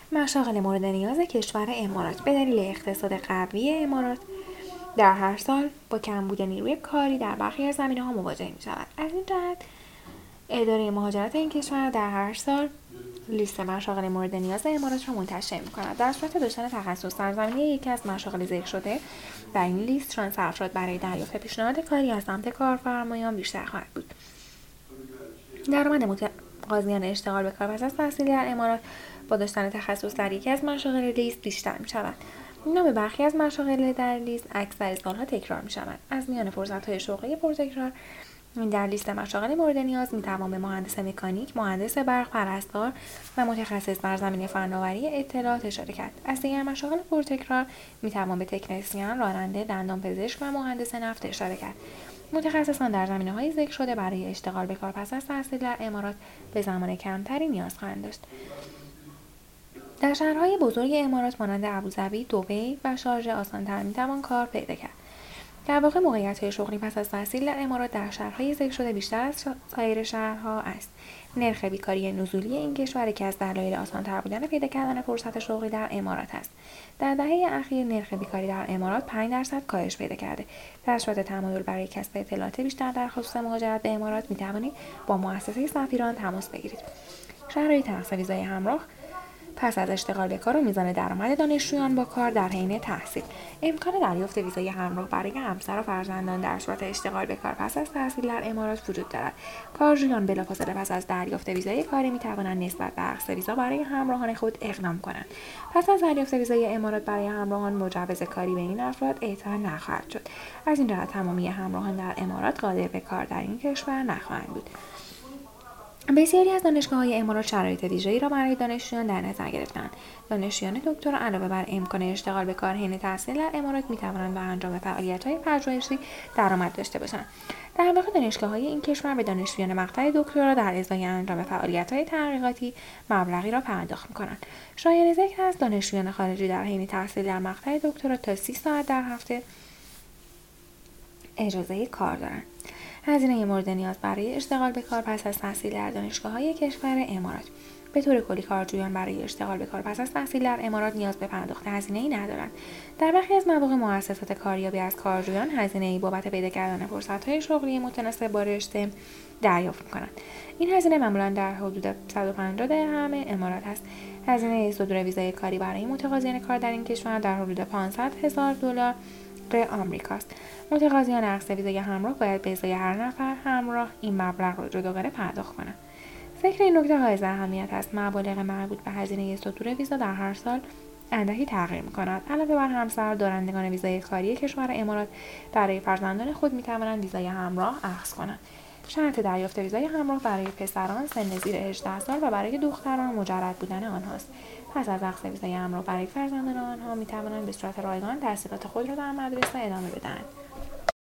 مشاغل مورد نیاز کشور امارات به دلیل اقتصاد قوی امارات در هر سال با کمبود نیروی کاری در برخی از زمینه‌ها مواجه می‌شود. از این جهت اداره مهاجرت این کشور در هر سال لیست مشاغل مورد نیاز امارات را منتشر می‌کند. در صورت داشتن تخصص در زمینه یکی از مشاغل ذکر شده، در این لیست شانس افراد برای دریافت پیشنهاد کاری از سمت کارفرمایان بیشتر خواهد بود. درآمد متقاضیان اشتغال به کار پس از تحصیل در امارات با داشتن تخصص در یکی از مشاغل لیست بیشتر می‌شود. نام برخی از مشاغل در لیست اکثر سالها تکرار می‌شوند. از میان فرصت‌های شغلی پرتکرار در لیست مشاغل مورد نیاز می‌توان به مهندس مکانیک، مهندس برق، پرستار و متخصص در زمینه فناوری اطلاعات اشاره کرد. از دیگر مشاغل پرتکرار می‌توان به تکنسین، راننده، دندانپزشک و مهندس نفت اشاره کرد. متخصصان در زمینه‌های ذکر شده برای اشتغال به کار پس از تحصیل در امارات به زمان کمتری نیاز خواهند داشت. در شهرهای بزرگ امارات مانند ابوظبی، دبی و شارژه آسان‌تر می‌توان کار پیدا کرد. در واقع موقعیت‌های شغلی پس از تحصیل در امارات در شهرهای ذکر شده بیشتر از سایر شهرها است. نرخ بیکاری نزولی این کشور یکی از دلایل آسان‌تر بودن پیدا کردن فرصت شغلی در امارات است. در دهه اخیر نرخ بیکاری در امارات 5% کاهش پیدا کرده. در صورت تمایل برای کسب اطلاعات بیشتر در خصوص مهاجرت به امارات می‌توانید با مؤسسه سفیران تماس بگیرید. شرایط نقض ویزای همراه پس از اشتغال به کار و میزان درآمد دانشجویان با کار در حین تحصیل. امکان دریافت ویزای همراه برای همسر و فرزندان در صورت اشتغال به کار پس از تحصیل در امارات وجود دارد. کارجویان بلافاصله پس از دریافت ویزای کاری میتوانند نسبت به اخذ ویزا برای همراهان خود اقدام کنند. پس از دریافت ویزای امارات برای همراهان مجوز کاری به این افراد اعطا نخواهد شد. از این جهت تمامی همراهان در امارات قادر به کار در این کشور نخواهند بود. بسیاری از دانشگاه‌های امارات شرایط ویژه‌ای را برای دانشجویان در نظر گرفته‌اند. دانشجویان دکترا علاوه بر امکان اشتغال به کار حین تحصیل در امارات می‌توانند با انجام فعالیت‌های پژوهشی درآمد داشته باشند. در واقع دانشگاه‌های این کشور به دانشجویان مقطع دکترا در ازای انجام فعالیت‌های تحقیقاتی مبلغی را پرداخت می‌کنند. شایان ذکر است دانشجویان خارجی در حین تحصیل در مقطع دکترا تا 30 ساعت در هفته اجازه کار دارند. هزینه مورد نیاز برای اشتغال به کار پس از تحصیل در دانشگاه‌های کشور امارات. به طور کلی کارجویان برای اشتغال به کار پس از تحصیل در امارات نیاز به پرداخت هزینه‌ای ندارند. در برخی از مواقع مؤسسات کاریابی از کارجویان هزینه‌ای بابت پیدا کردن فرصت‌های شغلی متناسب با رشته دریافت می‌کنند. این هزینه معمولاً در حدود 150 درهم امارات است. هزینه صدور ویزای کاری برای متقاضیان کار در این کشور در حدود $500,000 آمریکاست. متقاضیان اخذ ویزای همراه باید به ازای هر نفر همراه این مبلغ را جداگانه پرداخت کنند. ذکر این نکته حائز اهمیت است. مبالغ مربوط به هزینه صدور ویزا در هر سال اندکی تغییر می‌کند. علاوه بر همسر دارندگان ویزای کاری کشور امارات برای فرزندان خود می‌توانند ویزای همراه اخذ کنند. شرط دریافت ویزای همراه برای پسران سن زیر 18 سال و برای دختران مجرد بودن آنهاست. پس از اخذ ویزای همراه برای فرزندان آنها می‌توانند به صورت رایگان تحصیلات خود را در مدرسه ادامه بدهند.